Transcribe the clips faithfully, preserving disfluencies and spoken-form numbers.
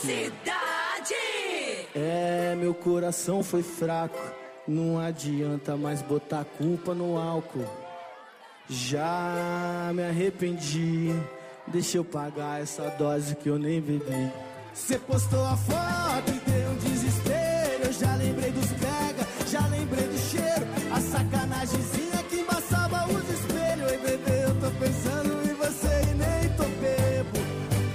Cidade. É, meu coração foi fraco, não adianta mais botar culpa no álcool. Já me arrependi, deixa eu pagar essa dose que eu nem bebi. Cê postou a foto e deu um desespero, eu já lembrei dos pega, já lembrei do cheiro, a sacanagemzinha que embaçava os espelhos. Ei, bebê, eu tô pensando em você e nem tô bebo.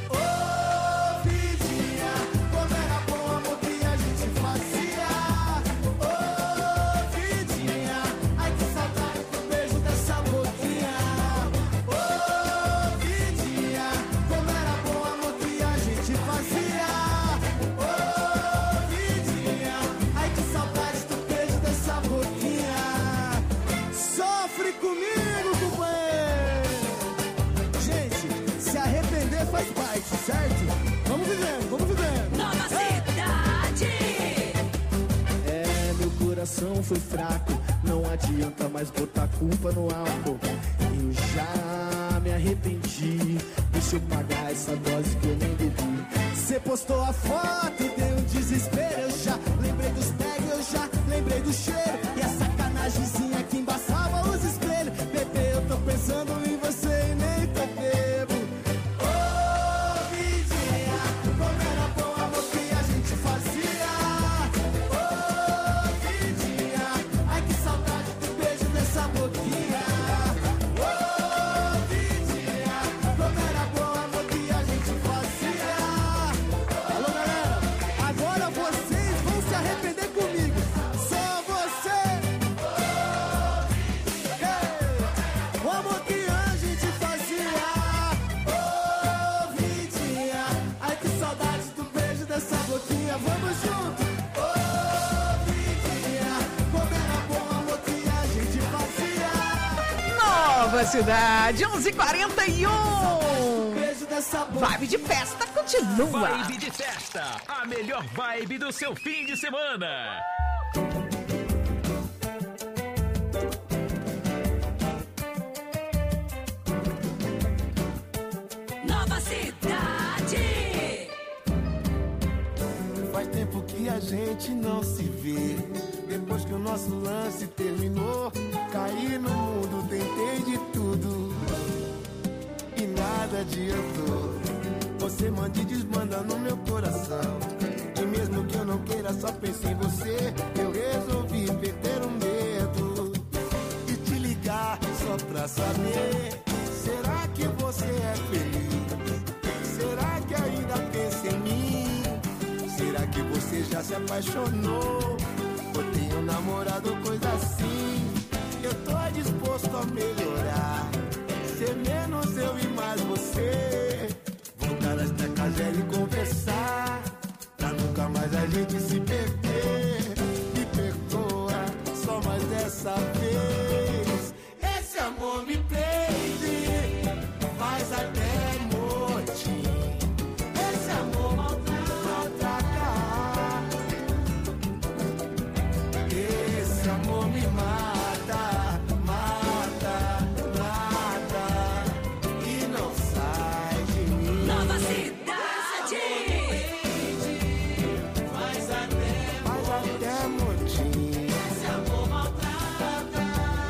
Faz parte, certo? Vamos vivendo, vamos vivendo. Nova Cidade. É, meu coração foi fraco, não adianta mais botar culpa no álcool. Eu já me arrependi, deixa eu pagar essa dose que eu nem bebi. Cê postou a foto e deu um desespero, eu já lembrei dos pegs, eu já lembrei do cheiro, e a sacanagemzinha que embaçava os espelhos. Bebê, eu tô pensando em você e nem tô bebo. Vamos junto! Oh, vidinha, como era bom amor que a gente fazia. Nova Cidade, onze e quarenta e um. Beijo dessa boca. Vibe de festa continua. Vibe de festa, a melhor vibe do seu fim de semana. Nova Cidade. Faz tempo que a gente não se vê. Depois que o nosso lance terminou, caí no mundo, tentei de tudo e nada adiantou. Você manda e desmanda no meu coração, e mesmo que eu não queira, só pensei em você. Eu resolvi perder o medo e te ligar só pra saber: será que você é feliz? Será que ainda pensa em mim? Será que você já se apaixonou? Ou tem um namorado ou coisa assim? Eu tô disposto a melhorar, ser menos eu e mais você. Voltar esta casa e conversar, pra nunca mais a gente se perder. Me perdoa, só mais dessa vez. Esse amor me prende, faz até motim. Esse amor maltrata. Esse amor me mata, mata, mata e não sai de mim. Nova Cidade. Faz até, faz até motim. Esse amor maltrata.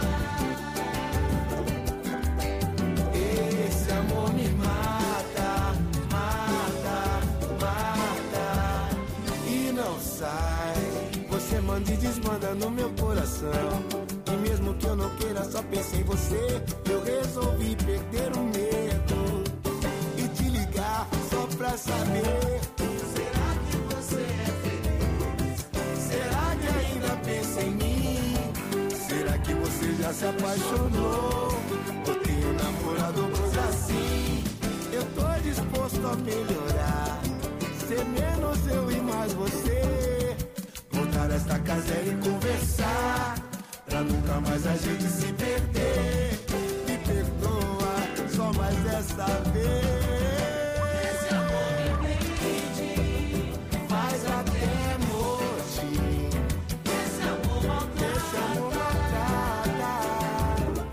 Esse amor me mata, mata, mata e não sai. Você manda e desmanda no meu coração, e mesmo que eu não queira, só pensei em você. Eu resolvi perder o medo e te ligar só pra saber: será que você é feliz? Será que ainda pensa em mim? Será que você já se apaixonou? Ou tem um namorado ou coisa assim? Eu tô disposto a melhorar, ser menos eu e mais você. Voltar esta casa e conversar, pra nunca mais a gente se perder. Me perdoa, só mais desta vez. Esse amor me prende, faz até motim. Esse amor maltrata. Esse amor maltrata.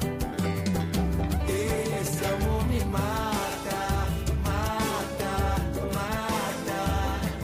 Esse amor me mata, mata, mata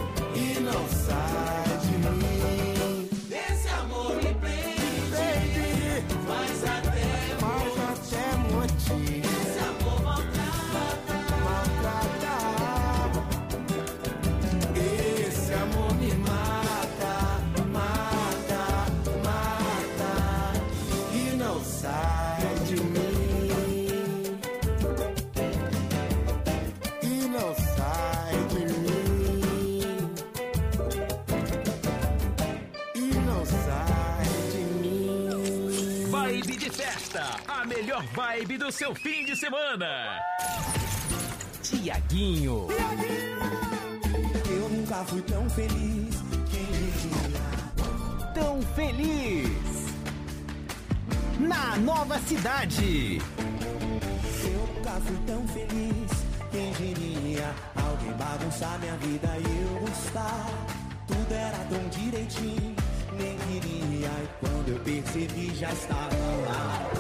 Festa, a melhor vibe do seu fim de semana. Tiaguinho. Eu nunca fui tão feliz. Quem diria? Tão feliz. Na Nova Cidade. Eu nunca fui tão feliz. Quem diria? Alguém bagunçar minha vida e eu gostar. Tudo era tão direitinho. Nem queria. E quando eu percebi já estava lá.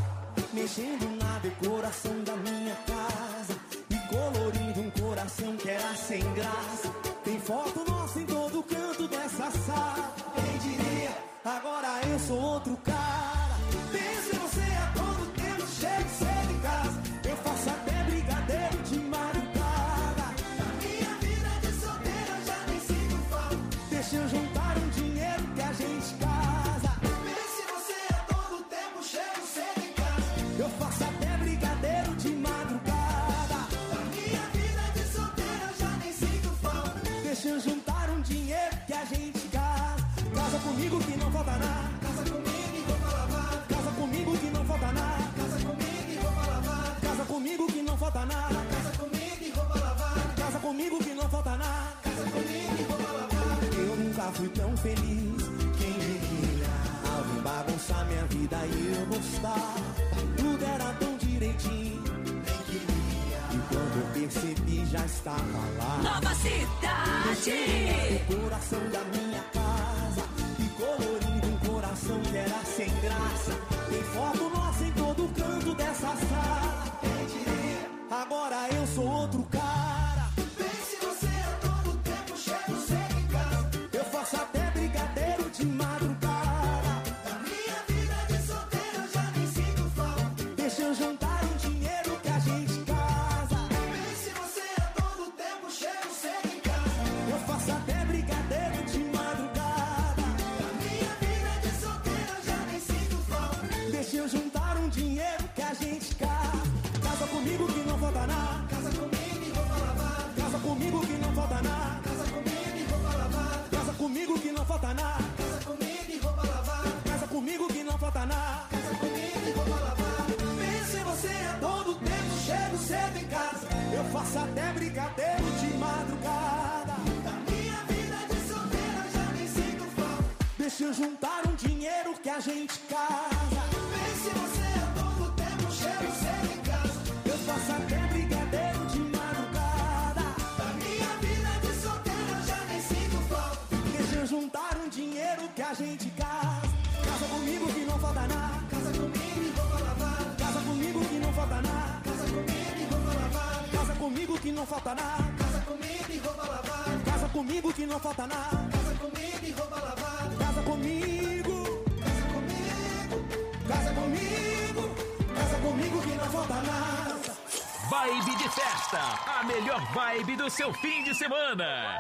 Mexendo na decoração da minha casa e colorindo um coração que era sem graça. Tem foto nossa em todo canto dessa sala. Quem diria? Agora eu sou outro cara. Penso em você a todo tempo, chego cedo em casa. Eu faço até brigadeiro de madrugada. Na minha vida de solteiro eu já nem sinto falta. Deixa eu juntar um dinheiro que a gente casa. Penso em você a todo tempo, chego cedo em casa. Eu faço até brigadeiro de madrugada. Na minha vida de solteiro eu já nem sinto falta. Deixa eu juntar um dinheiro que a gente casa. Casa comigo que não falta nada. Casa comigo e roupa lavada. Casa comigo que não falta nada. Casa comigo e roupa lavada. Casa comigo que não falta nada. Casa comigo e roupa lavada. Casa comigo que não falta nada. Casa comigo e roupa lavada. Eu nunca fui tão feliz. Quem diria? Alguém bagunçar minha vida e eu gostar. Tudo era tão direitinho. Nem queria. E quando eu percebi já estava lá. Nova Cidade. O coração da minha casa e colorindo um coração que era sem graça. Tem foto nossa em todo canto dessa sala. Quem diria? Agora eu sou outro cara. Pense você a todo tempo, chego cedo em casa. Eu faço até brigadeiro de madrugada. Da minha vida de solteiro eu já nem sinto falta. Deixa eu juntar um dinheiro que a gente casa. Pense você a todo tempo, chego cedo em casa. Eu faço até brigadeiro de madrugada. Da minha vida de solteiro eu já nem sinto falta. Deixa eu juntar um dinheiro que a gente casa. Casa comigo que não falta nada. Casa comigo e roupa lavada. Casa comigo que não falta nada. Casa comigo e roupa lavada. Casa comigo que não falta nada. Casa comigo e roupa lavada. Casa comigo que não falta nada. Casa comigo e roupa lavada. Penso em você a todo tempo, chego cedo em casa. Eu faço até brigadeiro de madrugada. Da minha vida de solteira já nem sinto falta. Deixa eu juntar um dinheiro que a gente casa. Pense em você a todo tempo, chego cedo em casa. Eu faço até brigadeiro de madrugada. Da minha vida de solteira eu já nem sinto falta. Deixa eu juntar um dinheiro que a gente casa. Casa comigo que não falta nada. Casa comigo e roupa lavada. Casa comigo que não falta nada. Casa comigo e roupa lavada. Casa comigo que não falta nada. Casa comigo e roupa lavada. Casa comigo que não falta nada. Casa comigo e roupa lavada. Casa comigo. Casa comigo. Casa comigo. Casa comigo que não falta nada. Vibe de festa, a melhor vibe do seu fim de semana.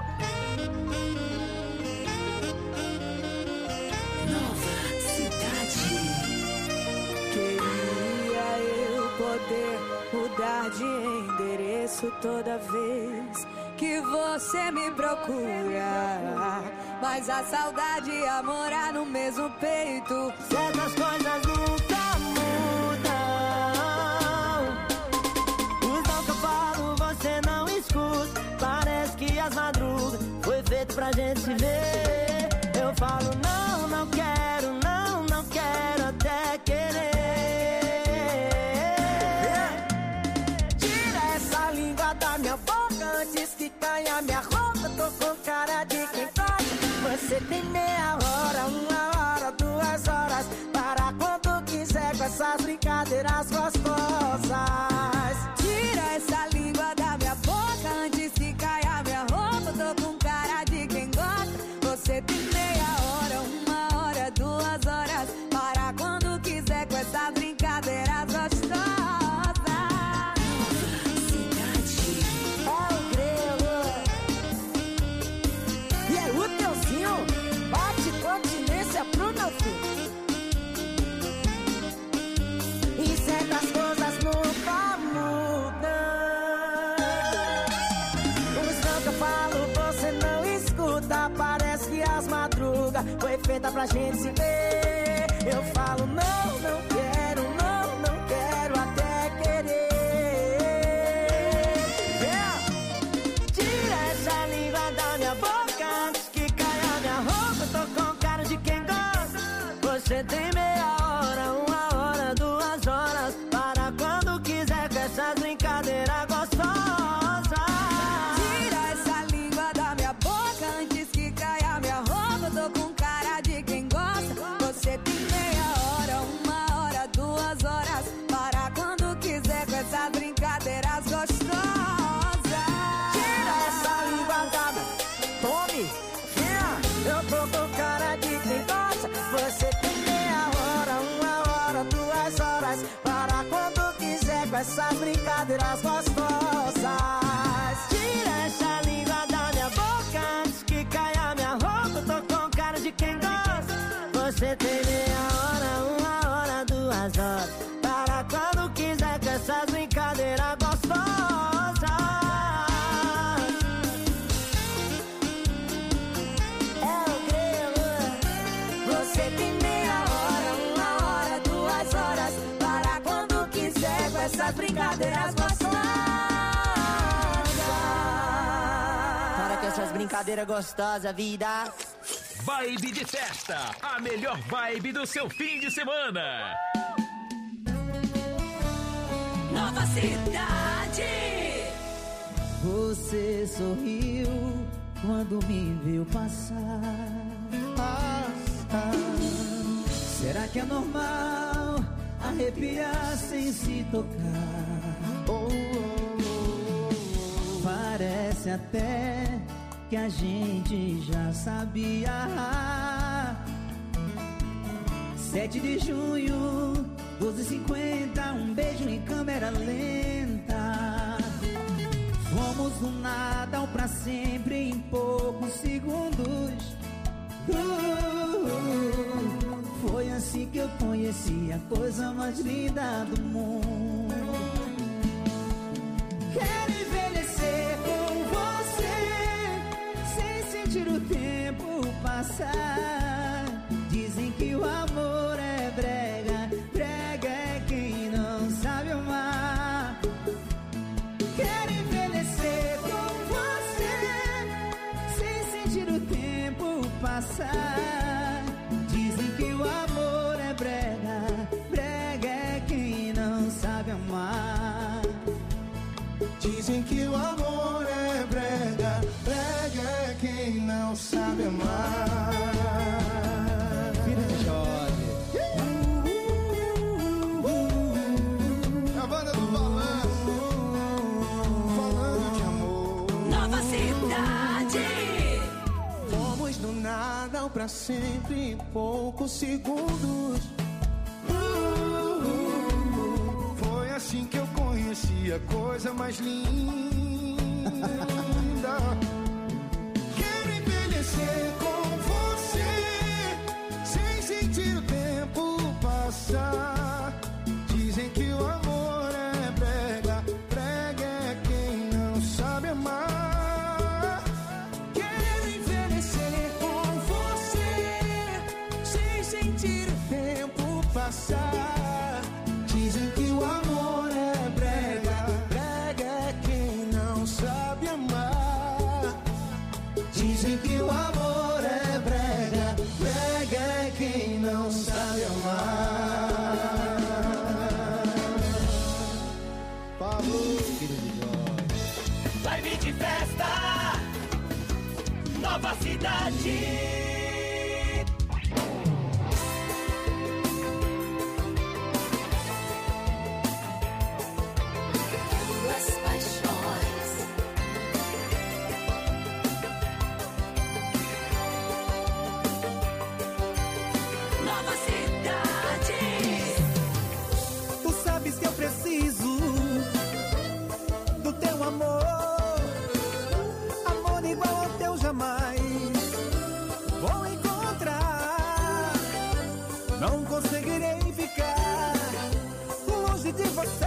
Nova Cidade. Queria eu poder mudar de endereço toda vez que você me procura, mas a saudade ia morar no mesmo peito. Certas coisas nunca mudam. Os não que eu falo você não escuta. Parece que as madrugas foi feito pra gente se ver. Eu falo não, não quero, não, não quero até querer. Tira essa língua da minha boca antes que caia minha roupa. Tô com cara de quem faz. Você tem meia hora, uma hora, duas horas, para quando quiser com essas brincadeiras gostosas. Tira essa língua da minha boca antes que caia minha roupa. Tô com cara de quem gosta. Você tem meia hora, uma hora, duas horas, para quando quiser com essas brincadeiras gostosas. É o grego e é o teuzinho. Bate continência pro meu filho. E certas coisas nunca mudam. Os não que eu falo você não escuta. Parece que as madrugas foi feita pra gente se ver. Eu falo não, não quero Você tem meia hora, uma hora, duas horas, para quando quiser com essas brincadeiras gostosas. Tira essa língua da minha boca antes que caia minha roupa. Eu tô com cara de quem gosta. Você tem meia hora, uma hora, duas horas, para quando quiser com essas brincadeiras gostosas. Tira essa língua da minha... Tome, tira. Eu tô com cara de quem gosta. Você tem meia hora, uma hora, duas horas, para quando quiser com essas brincadeiras gostosas. Tira essa língua da minha boca antes que caia minha roupa. Eu tô com cara de quem gosta. Você tem meia hora, uma hora, duas horas, para quando quiser com essas brincadeiras gostosas. É o grego. Você tem meia hora, uma hora, duas horas, para quando quiser com essas brincadeiras gostosas. Para com essas brincadeiras gostosas, vida. Vibe de festa, a melhor vibe do seu fim de semana. Nova Cidade. Você sorriu quando me viu passar. Passar. Será que é normal arrepiar sem se tocar? Oh, oh, oh. Parece até que a gente já sabia. Sete de junho, doze e cinquenta, um beijo em câmera lenta. Fomos do nada ao pra sempre em poucos segundos. uh, uh, Foi assim que eu conheci a coisa mais linda do mundo. Quero envelhecer com você, sem sentir o tempo passar. Dizem que o amor é brega, brega é quem não sabe amar. Quero envelhecer com você, sem sentir o tempo passar. Dizem que o amor é brega, brega é quem não sabe amar. Dizem que o amor é brega, brega é quem não sabe amar. Filha de Jorge. A banda do balanço, falando de amor. Nova Cidade. Fomos do nada ao pra sempre em poucos segundos. Uh, uh, uh. Foi assim que eu conheci a coisa mais linda. Quero envelhecer com você, sem sentir o tempo passar. Dizem que o amor é brega, brega é quem não sabe amar. Quero envelhecer com você, sem sentir o tempo passar. Dizem que o amor é brega, brega é quem não sabe amar. Dizem que o amor é brega, brega é quem não sabe amar. Pablo, filho de Jorge. Vibe de festa, Nova Cidade. Duas paixões. Nova Cidade. Tu sabes que eu preciso do teu amor. Amor igual ao teu jamais vou encontrar. Não conseguirei ficar longe de você.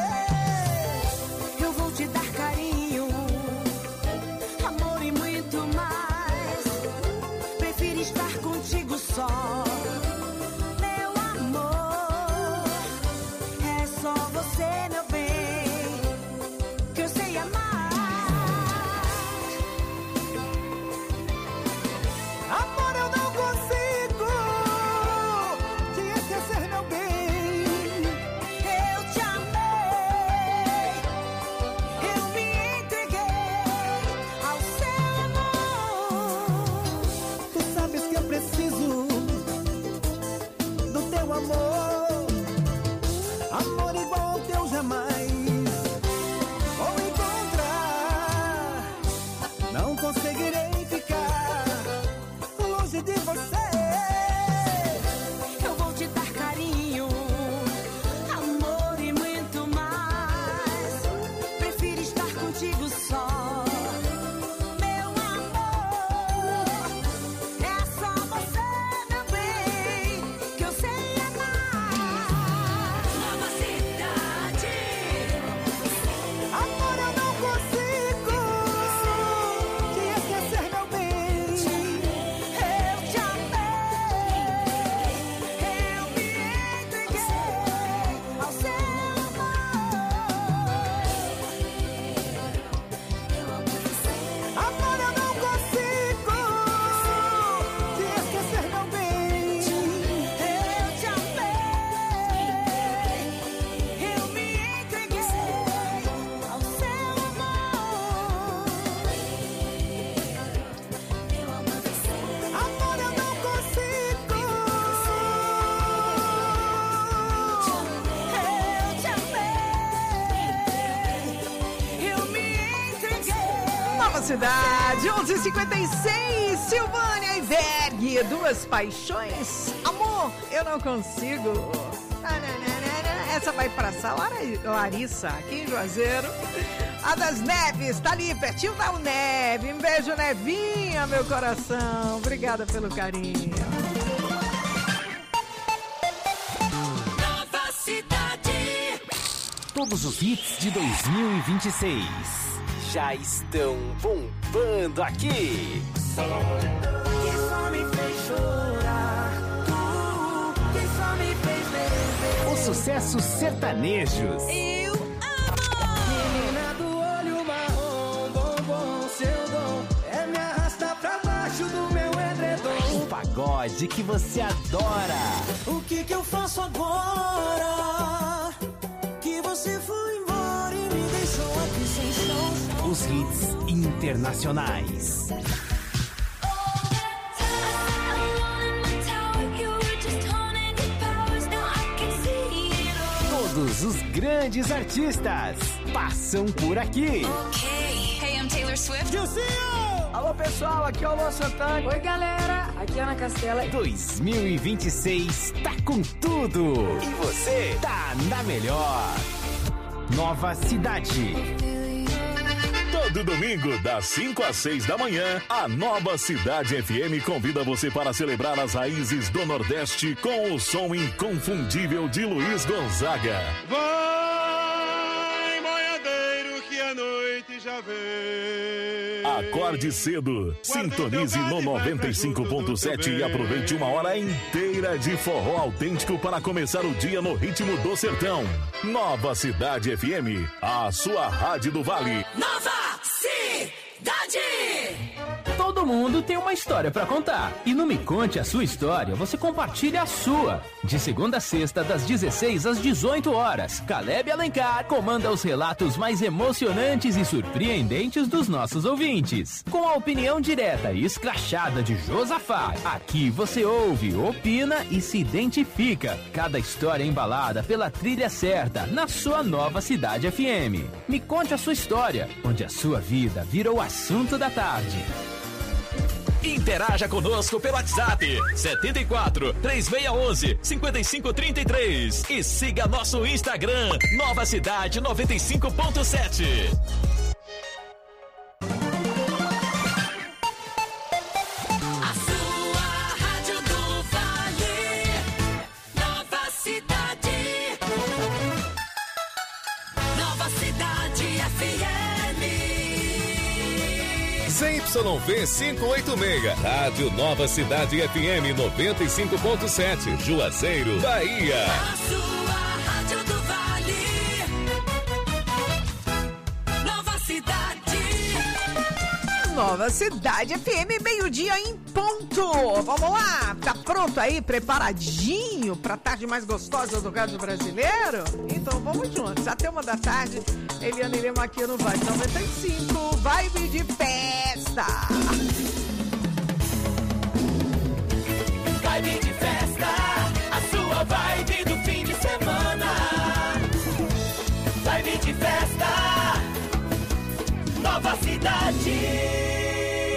Eu vou te dar carinho, amor e muito mais. Prefiro estar contigo só. Meu amor, é só você, meu bem, que eu sei amar. Amor, eu não consigo conseguirei ficar longe de você. Eu vou te dar carinho, amor e muito mais. Prefiro estar contigo só, meu amor. É só você, meu bem, que eu sei amar. Nova cidade. Amor, eu não consigo te esquecer, meu bem. Eu te amei, eu me entreguei ao seu amor. Amor, eu não consigo te esquecer, meu bem. Eu te amei, eu me entreguei ao seu amor. Amor, eu não consigo. Eu te amei, eu me entreguei. Nova Cidade, onze e cinquenta e seis, Silvânia e Berg, Duas Paixões. Amor, eu não consigo. Nananana. Essa vai pra Sala Larissa, aqui em Juazeiro. A das Neves, tá ali, pertinho da Neve. Um beijo, Nevinha, meu coração. Obrigada pelo carinho. Nova cidade. Todos os hits de dois mil e vinte e seis já estão bombando aqui. Que só me fez chorar, tu, que só me fez beber. Os sucessos sertanejos. Eu amo. Menina do olho marrom, bombom, seu dom é me arrastar pra baixo do meu edredom. O pagode que você adora. O que que eu faço agora? Que você foi embora e me deixou aqui sem chão. Os hits internacionais. Todos os grandes artistas passam por aqui. Hey, I'm Taylor Swift. Alô pessoal, aqui é o Luan Santana. Oi, galera, aqui é Ana Castela. dois mil e vinte e seis tá com tudo. E você tá na melhor. Nova Cidade. Todo domingo, das cinco às seis da manhã, a Nova Cidade F M convida você para celebrar as raízes do Nordeste com o som inconfundível de Luiz Gonzaga. Vai, boiadeiro, que a noite já vem. Acorde cedo, sintonize no noventa e cinco ponto sete e aproveite uma hora inteira de forró autêntico para começar o dia no ritmo do sertão. Nova Cidade F M, a sua rádio do Vale. Nova cidade. Todo mundo tem uma história pra contar. E no Me Conte a Sua História, você compartilha a sua. De segunda a sexta, das dezesseis às dezoito horas, Caleb Alencar comanda os relatos mais emocionantes e surpreendentes dos nossos ouvintes. Com a opinião direta e escrachada de Josafá, aqui você ouve, opina e se identifica. Cada história embalada pela trilha certa, na sua Nova Cidade F M. Me Conte a Sua História, onde a sua vida vira o assunto da tarde. Interaja conosco pelo WhatsApp setenta e quatro, três seis um um, cinco cinco três três e siga nosso Instagram Nova Cidade noventa e cinco ponto sete. A sua rádio do Vale. Nova cidade. Nova cidade F M. Z Y V quinhentos e oitenta e seis, Rádio Nova Cidade F M noventa e cinco ponto sete, Juazeiro, Bahia. A sua rádio do Vale. Nova cidade. Nova Cidade F M, meio-dia em ponto. Vamos lá, tá pronto aí, preparadinho pra tarde mais gostosa do rádio brasileiro? Então vamos juntos, até uma da tarde, Eliana e Lima aqui no Vibe noventa e cinco, Vibe de festa. Vibe de festa, a sua vibe do fim de semana. Vibe de festa, Nova Cidade.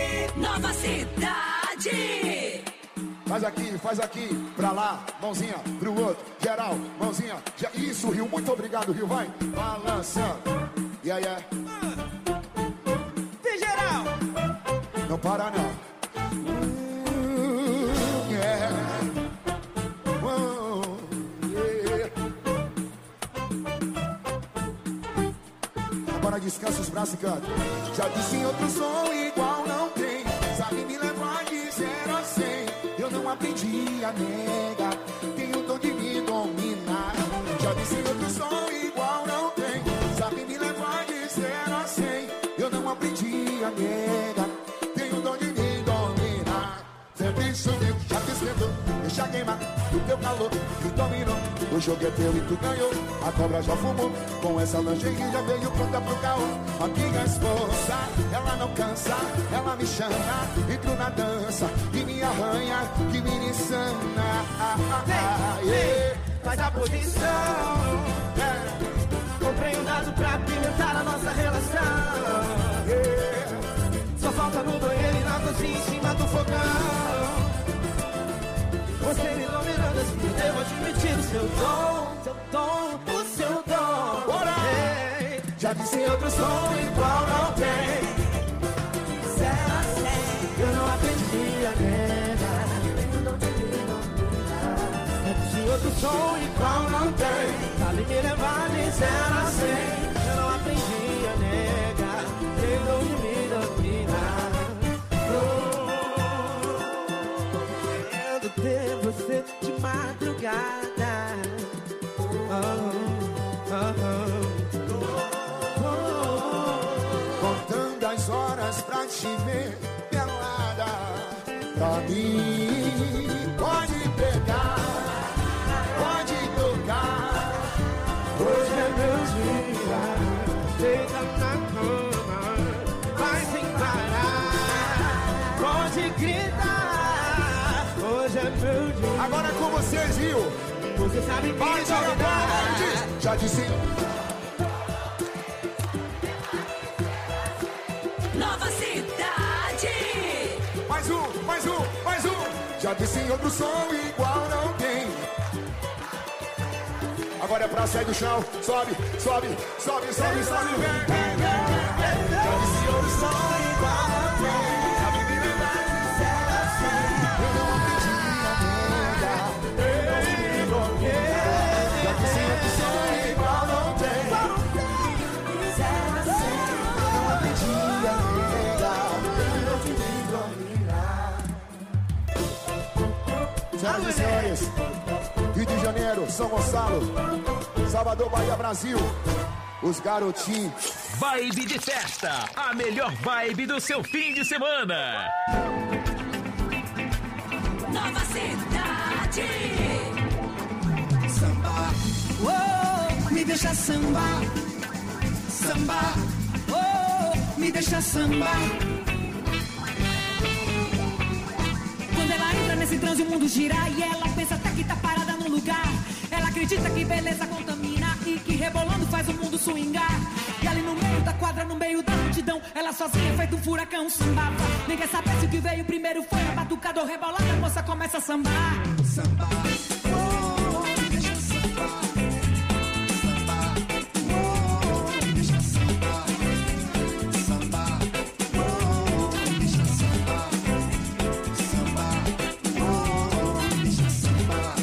cidade. Faz aqui, faz aqui, pra lá, mãozinha pro outro, geral, mãozinha, já, isso, Rio, muito obrigado, Rio, vai, balançando, yeah, yeah. Vem, geral! Não para não, uh, yeah. Uh, yeah. Agora descansa os braços e canta. Já disse em outro som igual não tem, sabe me levar de zero a cem. Eu não aprendi a negar, tenho o dom de me dominar. Já disse em outro som igual não tem, sabe me levar de zero a cem. Eu não aprendi a negar, tenho o dom de me dominar. Sempre subiu, já te esquentou, deixa queimar do teu calor que dominou. O jogo é teu e tu ganhou, a cobra já fumou. Com essa lingerie já veio pronta pro caô. A minha esposa, ela não cansa, ela me chama, entro na dança e me arranha, que me insana. Ah, ah, ah, yeah. Faz a posição, yeah. Comprei um dado pra pimentar a nossa relação, yeah. Só falta no banheiro e na cozinha em cima do fogão. Você me dominando assim, eu devo admitir o seu dom, seu dom, o seu dom. Bora! Hey, já disse em outro som igual não tem. Zero a cem, eu não aprendi a negar. Já disse em outro som igual não tem. Vale me levar de zero a cem, eu não aprendi a negar. Tem dom de me dominar. Ter você de madrugada, oh, oh, oh, oh. Contando as horas pra te ver pelada. Pra mim pode pegar, pode tocar. Hoje é meu dia, deita na cama, vai sem parar, pode gritar. Hoje é meu dia. Agora é com vocês, viu? Você sabe que vai jogar bola, diz. Já disse. Nova cidade. Mais um, mais um, mais um. Já disse em outro som igual não tem. Agora é pra sair do chão. Sobe, sobe, sobe, sobe, sobe. Vem, vem, vem. Já disse em outro som igual não tem. Senhoras e senhores, Rio de Janeiro, São Gonçalo, Salvador, Bahia, Brasil, os garotinhos. Vibe de festa, a melhor vibe do seu fim de semana. Nova cidade. Samba, oh, me deixa sambar. Samba, oh, me deixa sambar. Quando ela entra nesse transe o mundo gira e ela pensa até que tá parada no lugar. Ela acredita que beleza contamina e que rebolando faz o mundo swingar. E ali no meio da quadra, no meio da multidão, ela sozinha feito um furacão sambava. Nem quer saber se o que veio primeiro foi a batucada ou rebolada, a moça começa a sambar. Sambar, oh, deixa sambar. Sambar, oh, deixa sambar. Sambar, oh, deixa sambar. Sambar, oh, deixa sambar.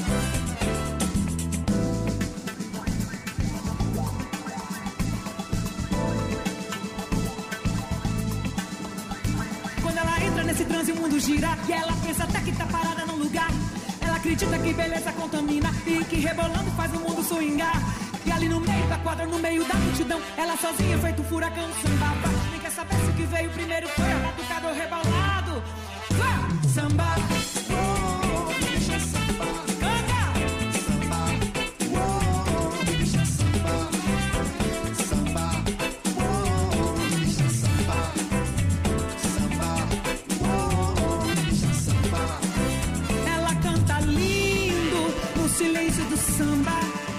Quando ela entra nesse transe o mundo gira e ela pensa até que tá parada num lugar. Ela acredita que beleza contamina e que rebolando faz o mundo swingar. E ali no meio da quadra, no meio da multidão, ela sozinha feito um furacão sambava. Nem quer saber se o que veio primeiro foi a batucada ou rebolado. Vá! Samba, oh, deixa sambar. Canta! Samba, oh, deixa sambar. Samba, oh, deixa sambar. Samba, oh, deixa sambar. Ela canta lindo no silêncio do samba.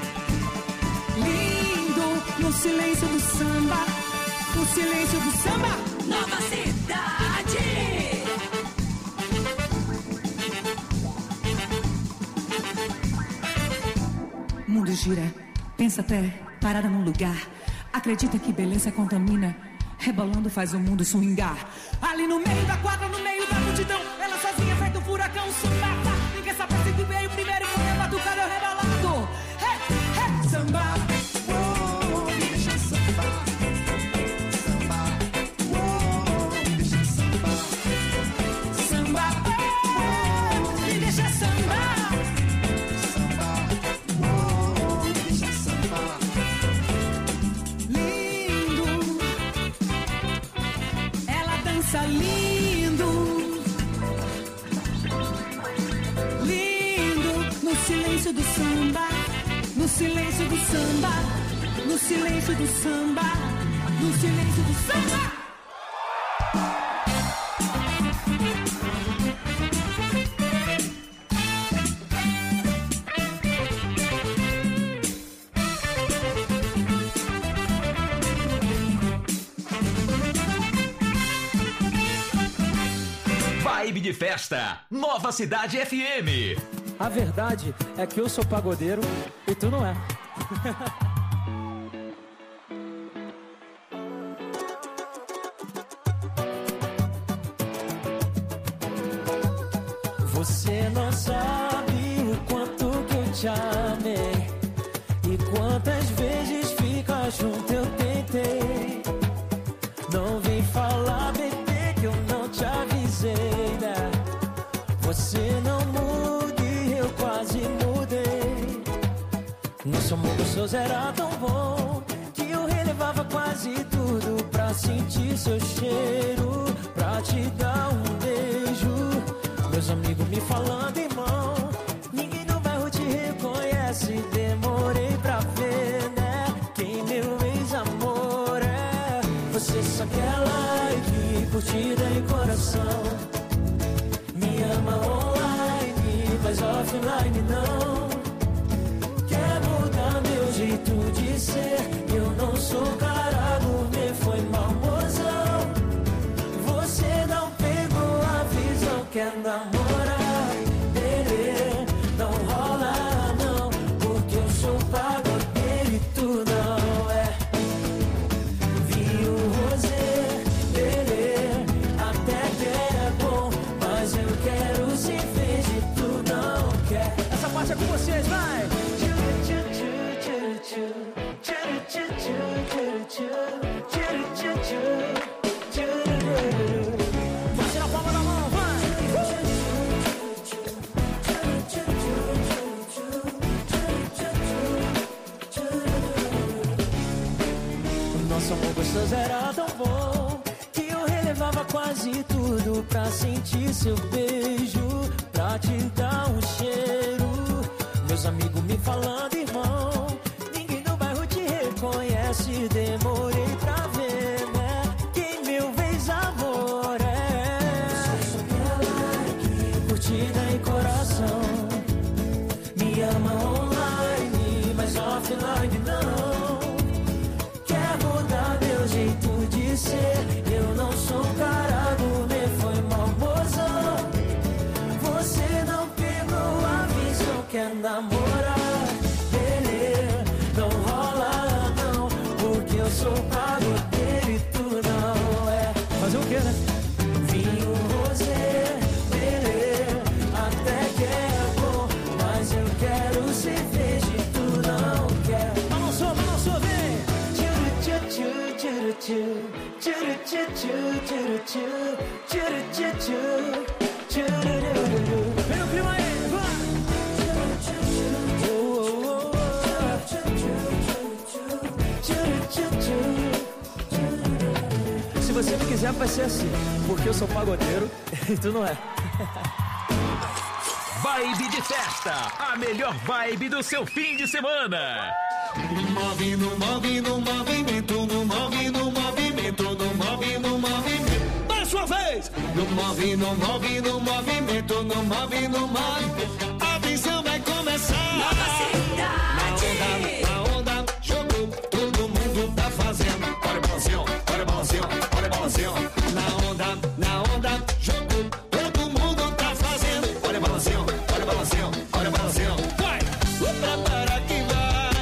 Lindo no silêncio do samba. No silêncio do samba. Nova cidade. gira, pensa até parada num lugar. Acredita que beleza contamina, rebolando faz o mundo swingar. Ali no meio da quadra, no meio da multidão, ela sozinha feito um furacão, sambata. Ninguém sabe se que veio primeiro, foi a batucada é o rebolado. Hey, hey, samba, oh, me deixa sambar. Samba, oh, me deixa sambar. Samba, oh, me deixa sambar. Samba, oh, me deixa sambar. Lindo, ela dança lindo. No silêncio do samba, no silêncio do samba, no silêncio do samba, no silêncio do samba. Vibe de festa, Nova Cidade F M. A verdade é que eu sou pagodeiro e tu não é. Você não sabe o quanto que eu te amei e quantas vezes ficar junto eu tentei. Não vem falar, bebê, que eu não te avisei, né? Você não muda e eu quase mudei. Nosso amor gostoso era tão bom que eu relevava quase tudo pra sentir seu cheiro, pra te dar um beijo. Meus amigos me falando, irmão, ninguém no bairro te reconhece. Demorei pra ver, né, quem meu ex-amor é. Você só quer like, curtida e coração. Me ama online, mas offline não. Quer mudar meu jeito de ser. Eu não sou cara gourmet, foi mal, mozão. Você não pegou a visão. Quer namorar, bebê, não rola não, porque eu sou pagodeiro e tu não é. Vi o rosé, bebê, até que é bom, mas eu quero ser feliz e tu não quer. Essa parte é com vocês, vai! Você na palma da mão, vai! O nosso amor gostoso era tão bom que eu relevava quase tudo pra sentir seu beijo, pra te dar um cheiro. Meus amigos me falando, irmão, ninguém no bairro te reconhece. Demorei pra ver, né, quem meu ex-amor é. Você só quer like, curtida e coração. Me ama online, mas offline não. Quer mudar meu jeito de ser. Eu não sou cara gourmet, foi mal, mozão. Você não pegou a visão. Quer namorar, beleza, não rola não, porque eu sou pagodeiro e tu não é. Fazer o quê, né? Vinho rosé, beleza, até que é bom, mas eu quero cerveja e tu não quer. Balançou, balançou, vem! Tchuru, tchu, tchuru, tchu, tchuru, tchu, tchuru, tchu, tchuru, tchu, tchu, tchuru. Vem o clima aí, vai! Se você não quiser, vai ser assim, porque eu sou pagodeiro e tu não é. Vibe de festa, a melhor vibe do seu fim de semana. No move, no move, no movimento, no move, no movimento, no move, no movimento. Mais uma vez! No move, no move, no movimento, no move, no movimento. A visão vai começar. Nova Cidade. Na onda, na onda, jogou, todo mundo tá fazendo. Olha o balancinho, olha o balancinho, olha o balancinho. Na onda, na onda, jogou, todo mundo tá fazendo. Olha o balancinho, olha o balancinho, olha o balancinho. Vai! Prepara que vai.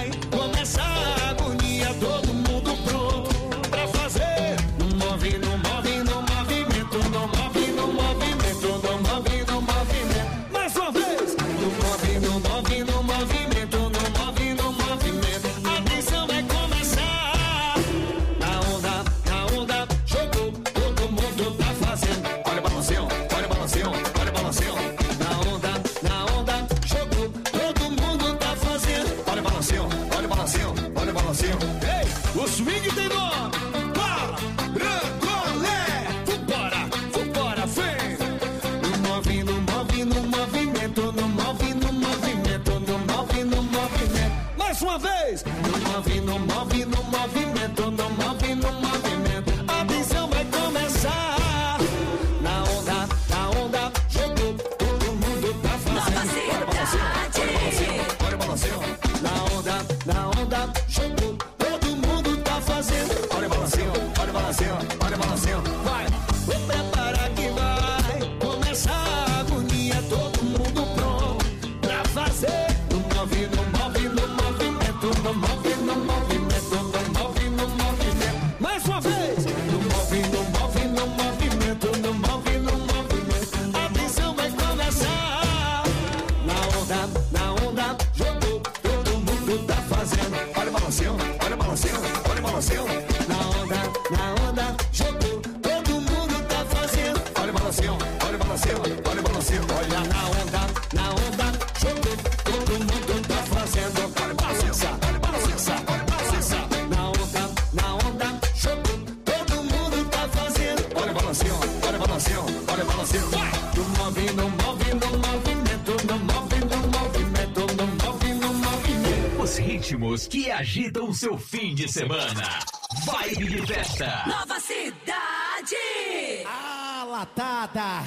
move, no move, no movimento, no move, no movimento. Atenção, vai começar. Na onda, na onda, jogou, todo mundo tá fazendo. Olha o balancinho, na onda, na onda, jogou, todo mundo tá fazendo. Olha o balancinho, olha o balancinho, olha o balancinho. Vai, vou preparar que vai começar a agonia, todo mundo pronto pra fazer. No move, no move, no movimento, no move, no movimento, no move, no movimento. Mais uma vez. No move, no move, no movimento, no move, no movimento. Atenção, vai começar. Na onda, na onda, jogou, todo mundo tá fazendo. Olha o balancinho, olha o balancinho, olha o balancinho. Na onda, na onda, jogou, todo mundo tá fazendo. Olha o balancinho, olha o balancinho, olha o balancinho. Olha na onda, na onda, jogou, todo mundo tá fazendo. Olha o balancinho, olha o balancinho, olha o balancinho. Na onda, na onda, jogou, todo mundo tá fazendo. Olha o balancinho, olha o balancinho, olha o balancinho. Vai! No move, no move, no movimento, no move, no movimento, no move, no movimento. Os ritmos que agitam o seu fim de semana. Vibe de festa. Nova Cidade. A latada.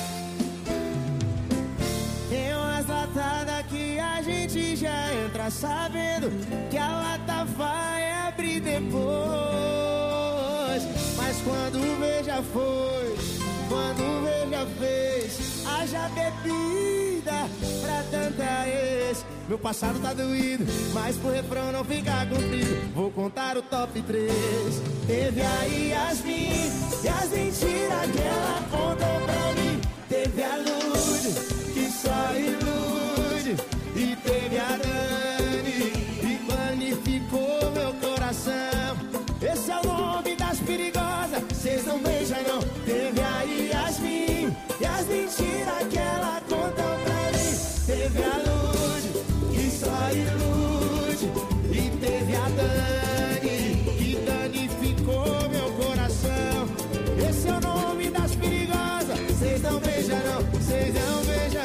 Tem umas latadas que a gente já entra sabendo que a lata vai abrir depois. Mas quando vê já foi, quando vê já fez, haja bebida pra tanta ex. Meu passado tá doído, mas pro refrão não ficar comprido, vou contar o top três. Teve a Yasmin, e as mentiras que ela contou pra mim. Teve a Lud, que só ilude, e teve a Dani, e planificou meu coração. Esse é o nome das perigosas, cês não beijam não. Teve a Yasmin, e as mentiras que ela contou pra mim. Teve a Lud, que só ilude, e teve a Dani, que danificou meu coração. Esse é o nome das perigosas, cês não beijam não, cês não beijam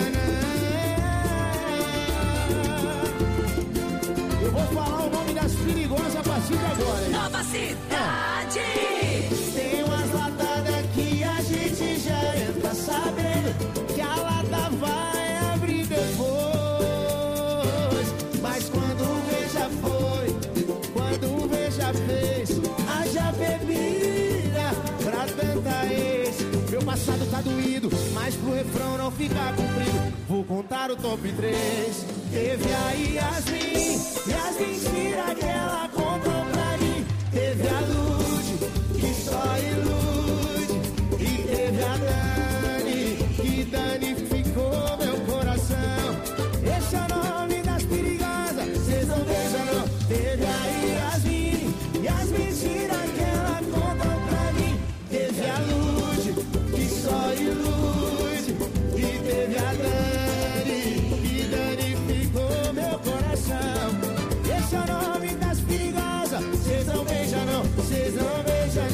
não. Eu vou falar o nome das perigosas a partir de agora, hein? Nova Cidade. É. Tem umas latadas que a gente já entra sabendo que a lata vai abrir depois. Mas quando vê já foi, quando vê já fez, haja bebida pra tanta ex. Meu passado tá doído, mas pro refrão não ficar comprido, vou contar o top três. Teve a Yasmin, e as mentiras que ela contou pra mim. Teve a Lud, que só ilude, e teve a Dani, que danificou meu coração. Esse é o nome das perigosas, cês não beijam não. Teve a Yasmin, e as mentiras que ela contou pra mim. Teve a Lud, que só ilude, e teve a Dani, que danificou meu coração. Esse é o nome das perigosas, cês não beijam não, cês não beijam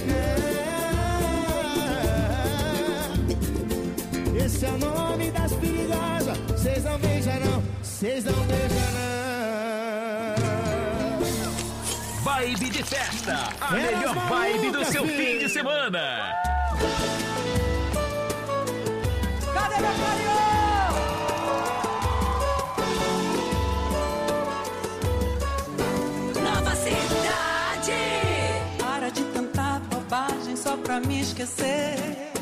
não. Esse é o nome das perigosas, cês não beijam não, cês não beijam não. Vibe de festa, a Elas melhor malucas, vibe do seu filho. fim de semana. Cadê meu carinho? Nova Cidade. Para de cantar bobagem só pra me esquecer.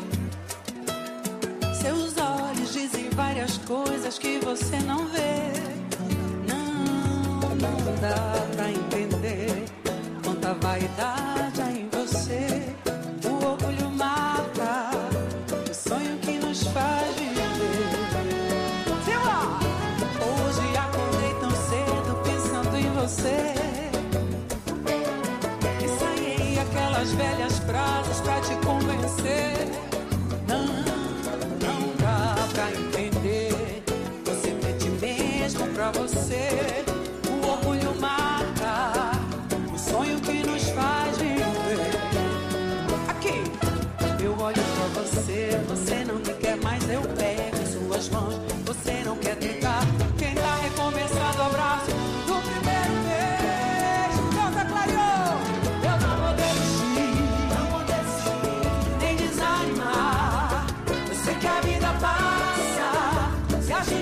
Seus olhos dizem várias coisas que você não vê. Não, não dá pra entender quanta vaidade há em você. O orgulho mata o sonho que nos faz viver. Hoje acordei tão cedo pensando em você. Ensaiei aquelas velhas frases pra te convencer. Não, não dá pra entender. Você mente mesmo pra você. O orgulho mata o sonho que nos faz viver. Aqui, eu olho pra você. Você não me quer mais, eu pego em suas mãos. Você não quer tentar. Quem tá recomeçando o abraço do primeiro beijo.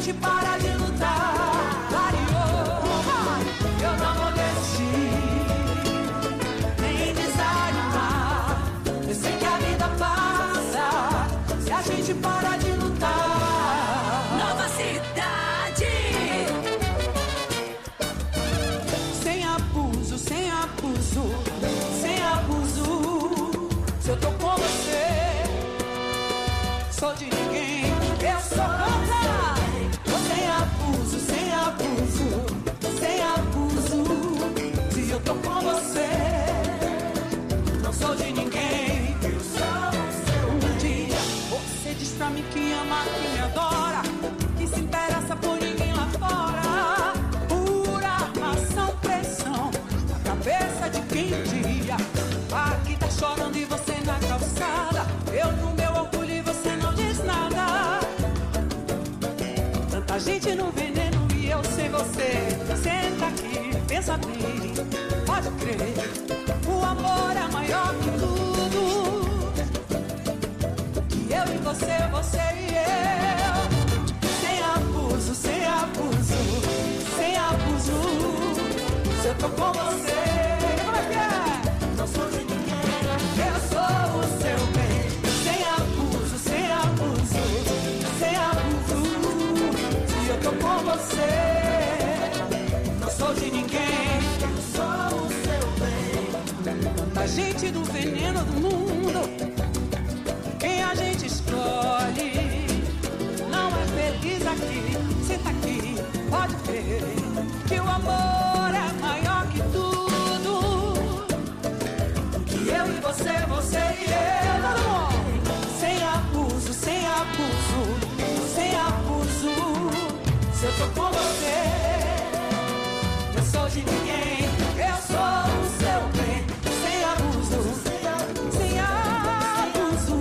gente para de lutar, clareou. Eu não vou desistir, nem desanimar. Eu sei que a vida passa se a gente para de lutar. Nova cidade. Sem abuso, sem abuso, sem abuso. Se eu tô com você, sou de ninguém, eu sou contra. Sem abuso, sem abuso, sem abuso. Se eu tô com você, não sou de ninguém, eu sou o seu. Um dia você diz pra mim que ama, que me adora, que se interessa por ninguém lá fora. Pura ação, pressão na cabeça de quem dia. Aqui tá chorando e você na calçada. Eu no meu orgulho e você não diz nada. Tanta gente no veneno e eu sem você. Senta aqui, pensa bem, pode crer. O amor é maior que tudo. Que eu e você, você e eu. Sem abuso, sem abuso, sem abuso. Se eu tô com você, como é que é? Não sou de ninguém, eu sou o seu bem. Sem abuso, sem abuso, sem abuso. Se eu tô com você, não sou de ninguém, eu sou o seu bem. Tanta gente do veneno do mundo, quem a gente escolhe não é feliz aqui. Senta aqui, pode crer que o amor é maior que tudo. Que eu e você, você e eu, todo mundo. Sem abuso, sem abuso, sem abuso. Se eu tô com você, eu sou de ninguém, eu sou o seu bem. Sem abuso, sem abuso.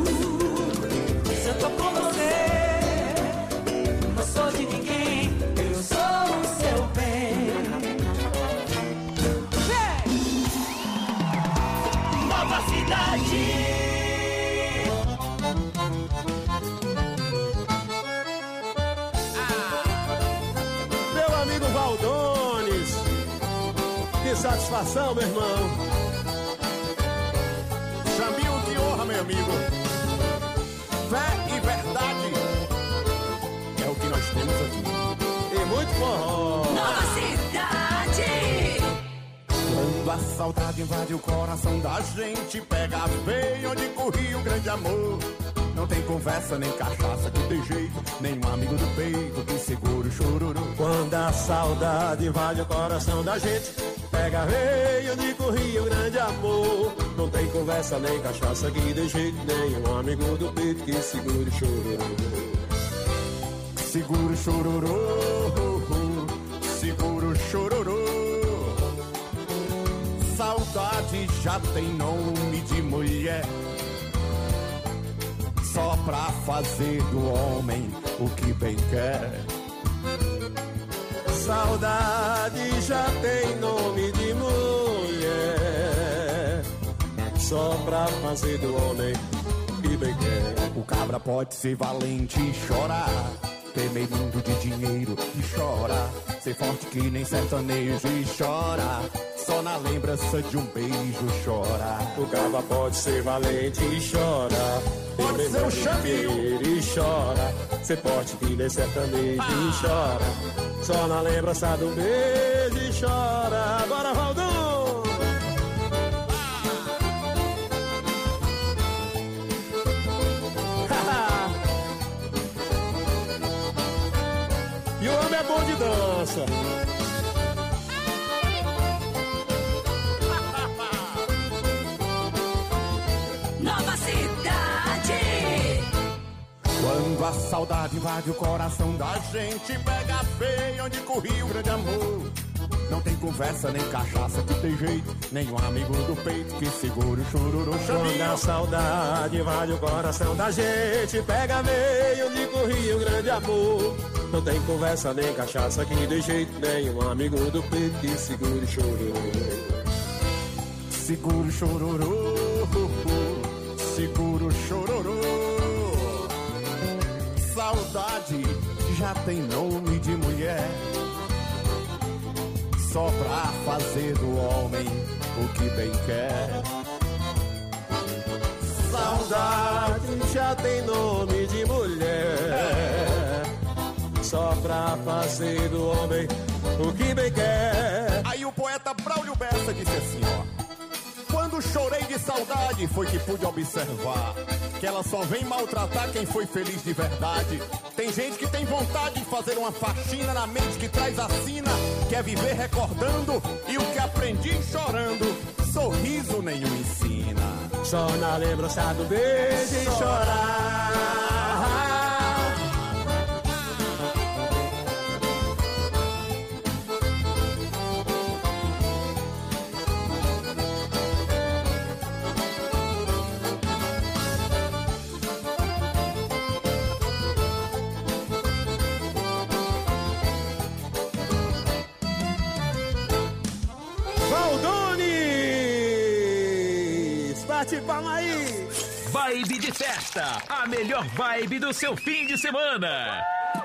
Se eu tô com você, não sou de ninguém, eu sou o seu bem. Vem! Nova cidade. Meu amigo Valdones, que satisfação, meu irmão. Chaminho de honra, meu amigo. Fé e verdade é o que nós temos aqui. E muito forró. Nova cidade. Quando a saudade invade o coração da gente, pega a veia onde corria um grande amor. Não tem conversa, nem cachaça que dê jeito, nem um amigo do peito que segura o chororô. Quando a saudade invade o coração da gente, pega a veia onde corria um grande amor. Não tem conversa, nem cachaça que dê jeito, nem um amigo do peito que segura o chororô. Segura o chororô, segura o chororô. Saudade já tem nome de mulher, só pra fazer do homem o que bem quer. Saudade já tem nome de mulher, só pra fazer do homem o que bem quer. O cabra pode ser valente e chorar, ter meio mundo de dinheiro e chora, ser forte que nem sertanejo e chora, só na lembrança de um beijo chora. O cabra pode ser valente e chora, pode ser o chaminho e chora, ser forte que nem sertanejo e chora, só na lembrança do beijo e chora. Agora, Valdão! E o homem é bom de dança. Nova cidade. Quando a saudade invade o coração da gente, pega a veia onde corria o grande amor. Não tem conversa, nem cachaça que tem jeito, nem um amigo do peito que segura o chororô. Quando a saudade invade o coração da gente, pega a veia onde corria o grande amor. Não tem conversa, nem cachaça que dê jeito, nem um amigo do peito que segura o chororô. Segura o chororô, segura o chororô. Saudade já tem nome de mulher, só pra fazer do homem o que bem quer. Saudade já tem nome de mulher, só pra fazer do homem o que bem quer. Aí o poeta Braulio Bessa disse assim, ó: quando chorei de saudade foi que pude observar que ela só vem maltratar quem foi feliz de verdade. Tem gente que tem vontade de fazer uma faxina na mente que traz a sina, quer viver recordando, e o que aprendi chorando, sorriso nenhum ensina. Só na lembrança do beijo e chorar. Bate palma aí! Vibe de festa, a melhor vibe do seu fim de semana.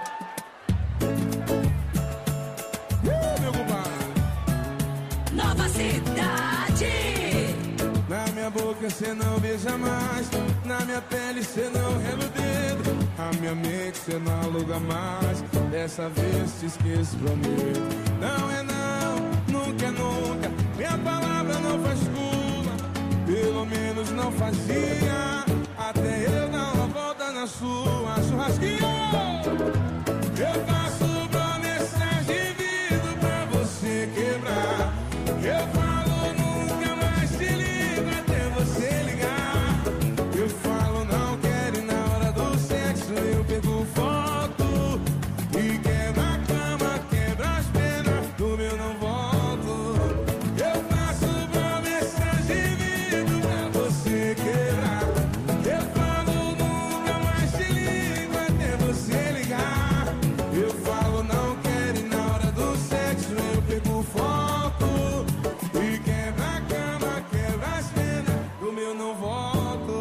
Uh, meu compadre. Nova Cidade. Na minha boca cê não beija mais, na minha pele cê não rela o dedo, a minha mente cê não aluga mais, dessa vez te esqueço, prometo. Não é não, nunca é nunca, minha palavra não faz curva, pelo menos não fazia, até eu dar uma volta na sua churrasquinha. Eu faço promessas de vidro pra você quebrar, eu falo nunca mais te ligo até você ligar, eu falo não quero e na hora do sexo eu pego foto e quebra a cama, quebra as penas, do meu não volto. Eu faço promessas de vidro pra você quebrar, eu falo nunca mais te ligo até você ligar, eu falo não quero e na hora do sexo eu pego foto e quebra a cama, quebra as penas, do meu não volto.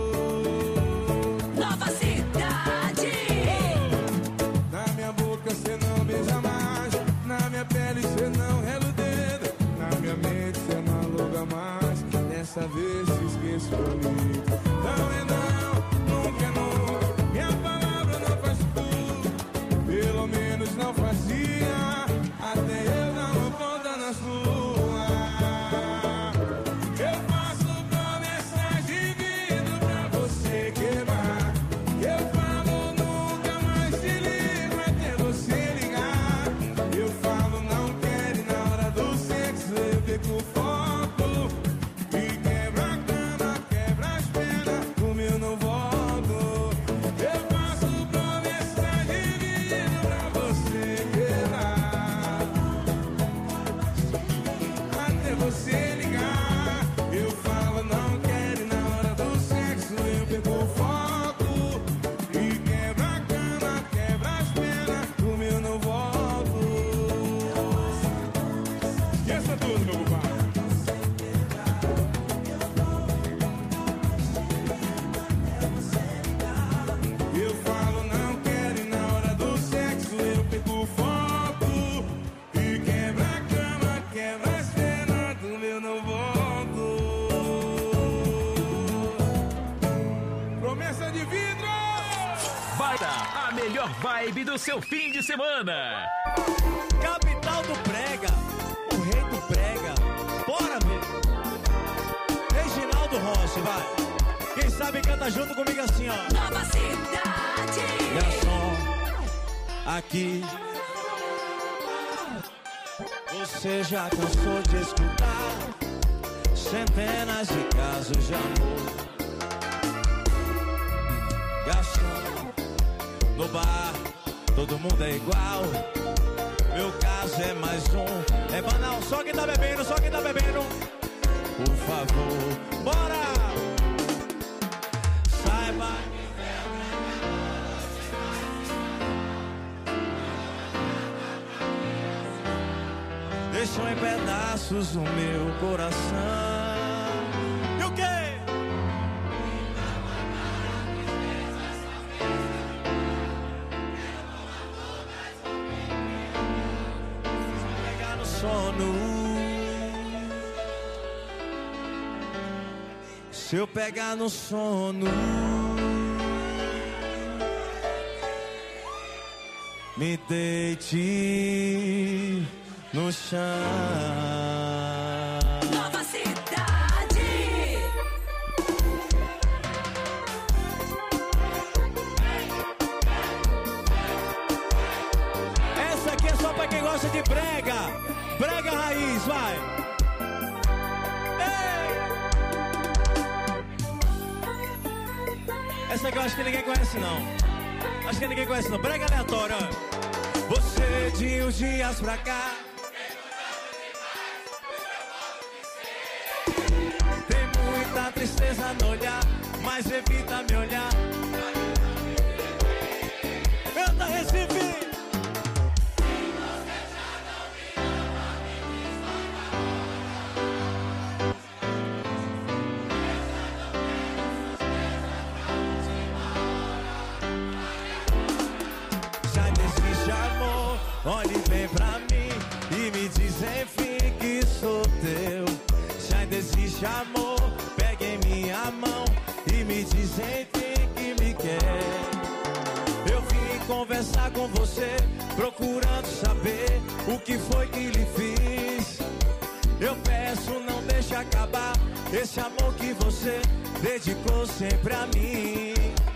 Nova Cidade. Na minha boca cê não beija mais, na minha pele cê não rela o dedo, na minha mente cê não aluga mais, dessa vez te esqueço comigo. Não é não, nunca é nunca, minha palavra não faz tudo, pelo menos não fazia, até eu dar uma volta na sua. Eu faço promessas de vidro pra você quebrar, eu falo nunca mais te ligo até você ligar, eu falo não quero e na hora do sexo eu pego foto e quebra a cama, quebra as penas, do meu não volto. Eu faço promessas de vidro pra você quebrar, até você ligar, eu falo não quero e na hora do sexo eu pego foto e quebra a cama, quebra as penas, do meu não volto. Esqueça tudo, meu compadre. Eu falo não quero e na hora do sexo eu pego foto e quebra a cama, quebra as penas, do meu não volto. Promessa de vidro! Vai dar a melhor vibe do seu fim de semana. Capital do Prega, o rei do Prega. Bora, ver. Reginaldo Rossi, vai. Quem sabe canta junto comigo assim, ó. Nova Cidade. Garçom, aqui. Você já cansou de escutar centenas de casos de amor. Garçom, no bar, todo mundo é igual. Meu caso é mais um. É banal, só quem tá bebendo, só quem tá bebendo. Por favor, bora! Saiba. Deixou em pedaços o meu coração. E o quê? sono, se eu pegar no sono, me deite no chão. Nova Cidade. Essa aqui é só pra quem gosta de brega. Brega raiz, vai. Ei. Essa aqui eu acho que ninguém conhece não. Acho que ninguém conhece não. Brega aleatória. Você de uns dias pra cá tem muita tristeza no olhar, mas evita me olhar. Canta Recife. Olhe bem pra mim e me diz enfim que sou teu. Já desiste amor, pegue em minha mão e me diz enfim que me quer. Eu vim conversar com você, procurando saber o que foi que lhe fiz. Eu peço, não deixe acabar esse amor que você dedicou sempre a mim.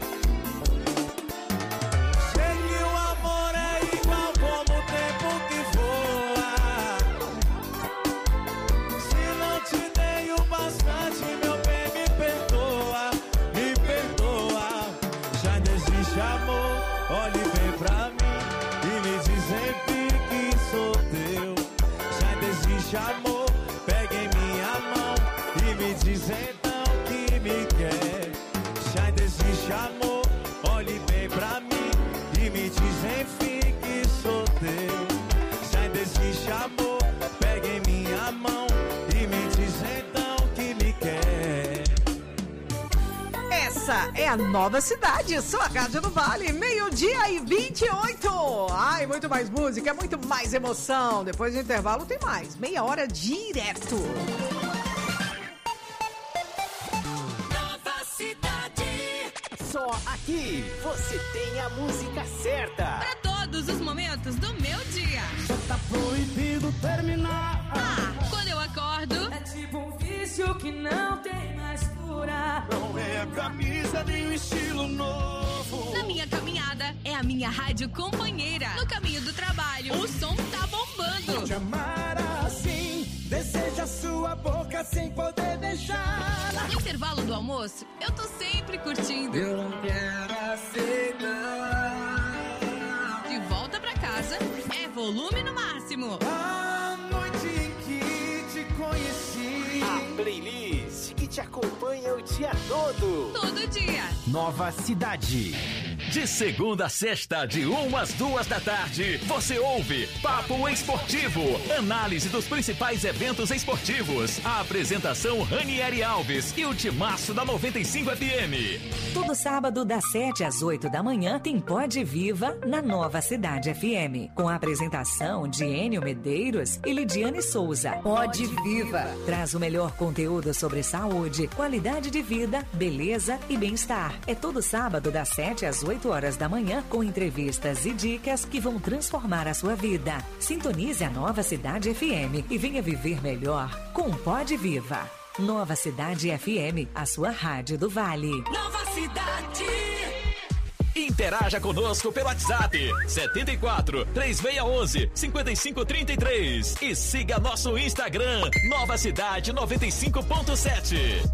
Olhe bem pra mim e me diz enfim que sou teu. Já desiste amor, pegue em minha mão e me diz então que me quer. Já desiste amor, olhe bem pra mim e me diz enfim que sou teu. Já desiste amor, pegue em minha mão e me diz então que me quer. Essa é a Nova Cidade, sua Rádio do Vale, meio-dia e vinte e oito. Ai, muito mais música, muito mais emoção. Depois do intervalo tem mais, meia hora direto. Nova Cidade. Só aqui você tem a música certa. Para todos os momentos do meu dia. Só tá proibido terminar. Ah, quando eu acordo. É tipo um vício que não tem mais cura. Não é a camisa nem o estilo novo. Na minha caminhada, é a minha rádio companheira. No caminho do trabalho, o som tá bombando. Te amar assim, deseja sua boca sem poder beijar. No intervalo do almoço, eu tô sempre curtindo. Eu não quero aceitar. De volta pra casa, é volume no máximo. A noite em que te conheci. A playlist que te acompanha o dia todo. Todo dia. Nova Cidade. De segunda a sexta, de uma às duas da tarde, você ouve Papo Esportivo, análise dos principais eventos esportivos. A apresentação Ranieri Alves e o timaço da noventa e cinco F M. Todo sábado, das sete às oito da manhã, tem Pod Viva na Nova Cidade F M, com a apresentação de Enio Medeiros e Lidiane Souza. Pod Viva traz o melhor conteúdo sobre saúde, qualidade de vida, beleza e bem-estar. É todo sábado, das sete às oito horas da manhã, com entrevistas e dicas que vão transformar a sua vida. Sintonize a Nova Cidade F M e venha viver melhor com Pod Viva. Nova Cidade F M, a sua rádio do Vale. Nova Cidade. Interaja conosco pelo WhatsApp setenta e quatro, três seis um um, cinco cinco três três e siga nosso Instagram Nova Cidade noventa e cinco ponto sete.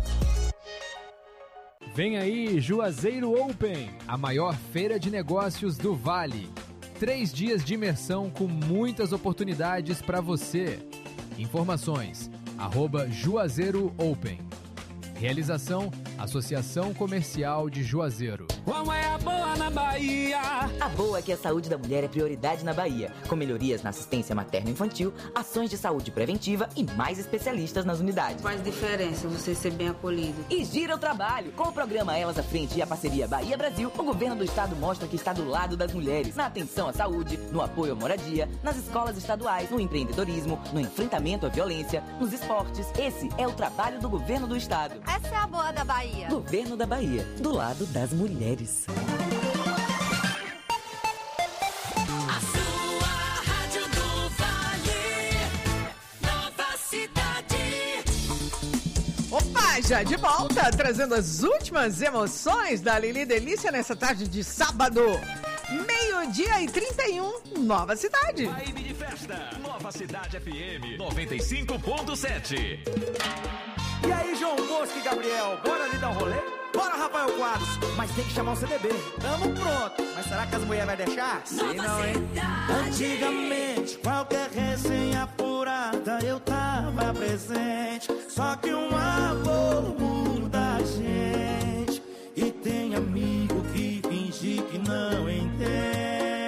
Vem aí Juazeiro Open, a maior feira de negócios do Vale. Três dias de imersão com muitas oportunidades para você. Informações, arroba Juazeiro Open. Realização, Associação Comercial de Juazeiro. Qual é a boa na Bahia? A boa é que a saúde da mulher é prioridade na Bahia, com melhorias na assistência materno-infantil, ações de saúde preventiva e mais especialistas nas unidades. Faz diferença você ser bem acolhido. E gira o trabalho. Com o programa Elas à Frente e a parceria Bahia-Brasil, o governo do estado mostra que está do lado das mulheres, na atenção à saúde, no apoio à moradia, nas escolas estaduais, no empreendedorismo, no enfrentamento à violência, nos esportes. Esse é o trabalho do governo do estado. Essa é a boa da Bahia. Governo da Bahia, do lado das mulheres. A sua Rádio do Vale, Nova Cidade. Opa, já de volta, trazendo as últimas emoções da Lili Delícia nessa tarde de sábado. Meio-dia e trinta e um, Nova Cidade. Vibe de festa, Nova Cidade F M noventa e cinco ponto sete. E aí, João Bosco e Gabriel, bora ali dar um rolê? Bora, Rafael Quadros, mas tem que chamar o C D B. Tamo pronto, mas será que as mulheres vão deixar? Sei não, hein? Antigamente, qualquer resenha apurada eu tava presente. Só que um amor muda a gente. E tem amigo que finge que não entende.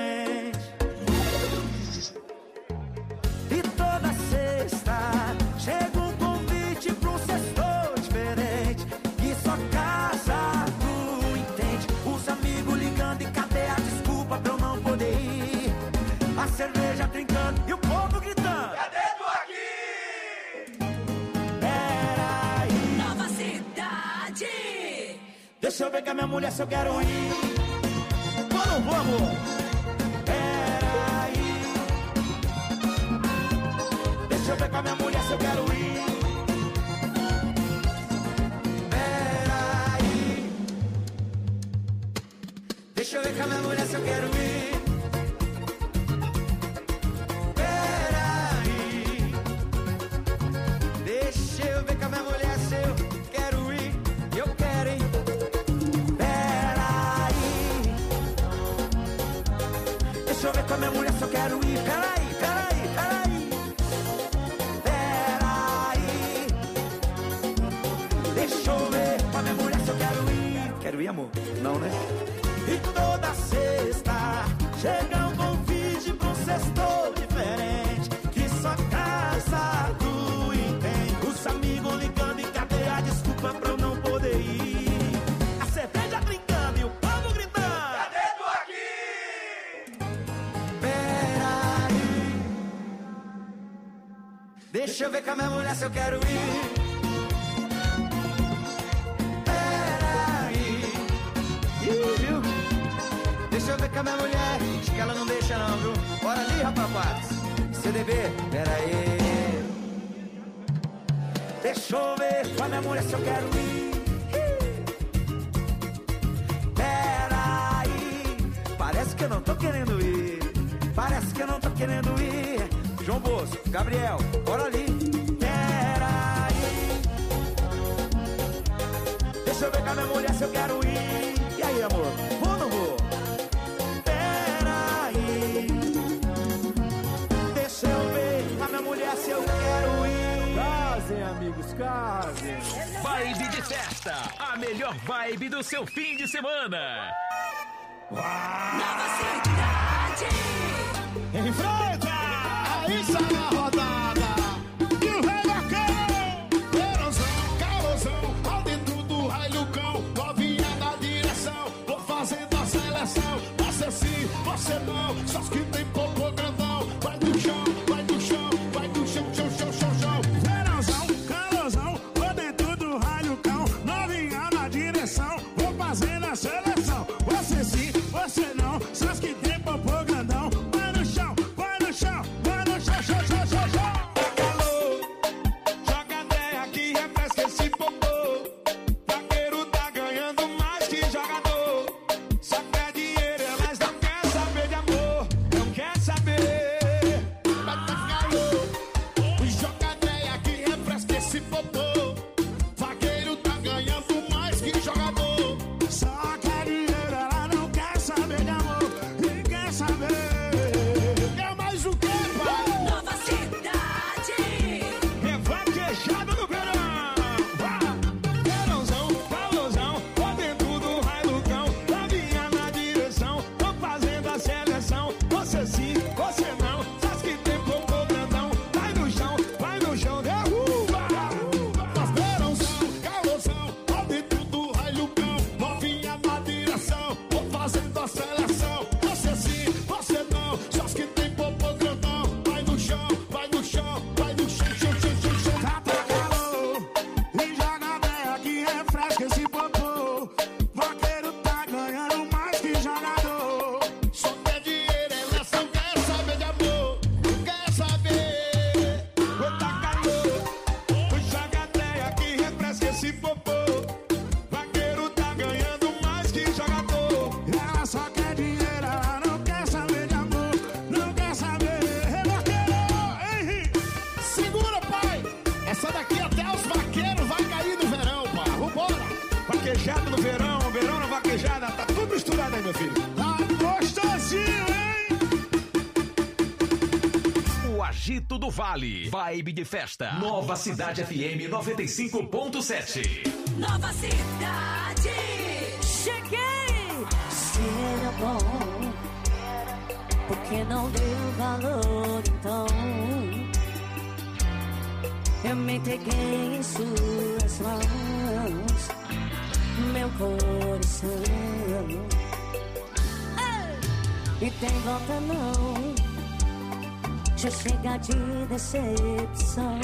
E toda sexta chega um convite pra um sextou diferente. Que só casado entende. Os amigos ligando e cadê a desculpa pra eu não poder ir? A cerveja trincando e o povo gritando. Cadê tu aqui? Peraí. Nova Cidade. Deixa eu ver com a minha mulher se eu quero ir. Vou ou não vou, amor? Peraí. Deixa eu ver com a minha mulher se eu quero ir. Peraí. Deixa eu ver com a minha mulher se eu quero ir. Peraí. Deixa eu ver com a minha mulher se eu quero ir. Eu quero, hein? Peraí. Deixa eu ver com a minha mulher se eu quero ir. Peraí, peraí, peraí. Peraí. Deixa eu ver com a minha mulher se eu quero ir. Quero ir, amor? Não, né? E toda sexta chega um convite pra um sextou diferente. Que só casado entende. Os amigos ligando e cadê a desculpa pra eu não poder ir? A cerveja brincando e o povo gritando. Cadê tu aqui? Peraí. Deixa eu ver com a minha mulher se eu quero ir. Peraí. Ih, viu? Deixa eu ver com a minha mulher. Acho que ela não deixa não, viu? Bora ali, rapaz. C D B, peraí. Deixa eu ver com a minha mulher se eu quero ir. Peraí. Parece que eu não tô querendo ir. Parece que eu não tô querendo ir. João Bosco, Gabriel, bora ali. Peraí. Deixa eu ver com a minha mulher se eu quero ir. E aí, amor? Vou ou não vou? Peraí. Deixa eu ver com a minha mulher se eu quero ir. Casem, amigos, casem. Vibe de festa, a melhor vibe do seu fim de semana. Nova Cidade. Enfrenta! Aí sai a rodada. E o rei bacão. Verãozão, calosão, ao dentro do raio cão. Novinha na direção, vou fazendo a seleção. Você sim, você não, só os que tem popô grandão. Vai do chão, vai do chão, vai do chão, chão, chão, chão, chão. Verãozão, calosão, vou dentro do raio cão. Novinha na direção, vou fazendo a seleção. Você sim, você não, só os que tem popô grandão. Vai no chão, vai no chão, vai no chão, chão, chão, chão, chão. Calor, joga terra que refresca esse popô. Vaqueiro tá ganhando mais que jogador. Só quer dinheiro, elas não querem saber de amor. Não Agito do Vale. Vibe de festa. Nova Cidade F M noventa e cinco ponto sete. Nova Cidade. Cheguei! Se era bom, porque não deu valor então. Eu me entreguei em suas mãos, meu coração. E tem volta não, já chega de decepção.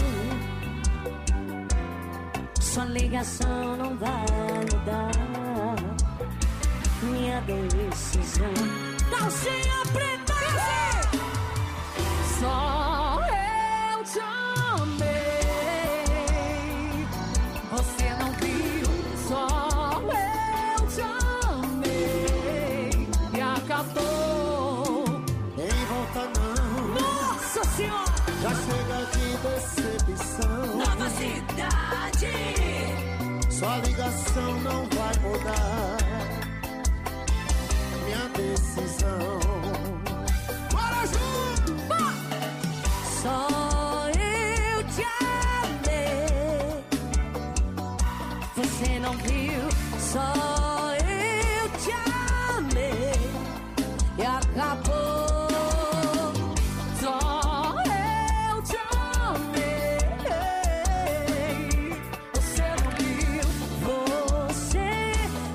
Sua ligação não vai mudar minha decisão. Calcinha preta! Só eu te amei. Você não viu? Só eu te amei. E acabou. Em volta não. Nossa Senhora! Já chega de decepção. Nova Cidade. Sua ligação não vai mudar minha decisão. Bora junto! Só eu te amei. Você não viu? Só eu te amei. E acabou. Só eu te amei. Você não viu? Você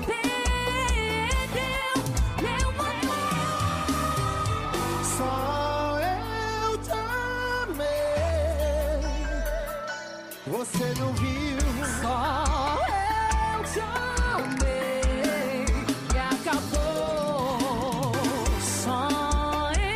perdeu meu amor. Só eu te amei. Você não viu?